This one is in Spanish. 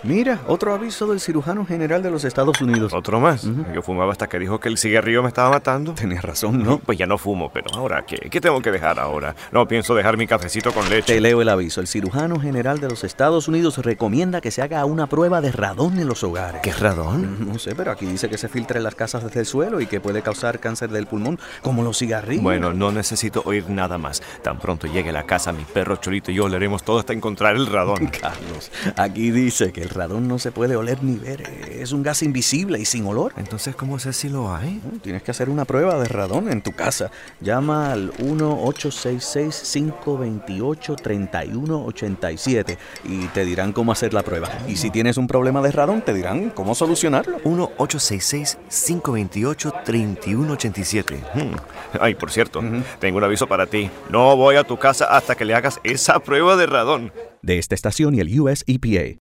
Mira, otro aviso del cirujano general de los Estados Unidos. ¿Otro más? Yo fumaba hasta que dijo que el cigarrillo me estaba matando. Tenías razón, ¿no? Pues ya no fumo, pero ¿ahora qué? ¿Qué tengo que dejar ahora? No pienso dejar mi cafecito con leche. Te leo el aviso. El cirujano general de los Estados Unidos recomienda que se haga una prueba de radón en los hogares. ¿Qué es radón? No sé, pero aquí dice que se filtra en las casas desde el suelo y que puede causar cáncer del pulmón, como los cigarrillos. Bueno, no necesito oír nada más. Tan pronto llegue a la casa, mi perro Cholito y yo oleremos todo hasta encontrar el radón. Carlos, aquí dice que el radón no se puede oler ni ver. Es un gas invisible y sin olor. Entonces, ¿cómo sé si lo hay? Tienes que hacer una prueba de radón en tu casa. Llama al 1-866-528-3187 y te dirán cómo hacer la prueba. Y si tienes un problema de radón, te dirán cómo solucionarlo. 1-866-528-3187. Ay, por cierto, tengo un aviso para ti. No voy a tu casa hasta que le hagas esa prueba de radón. De esta estación y el US EPA.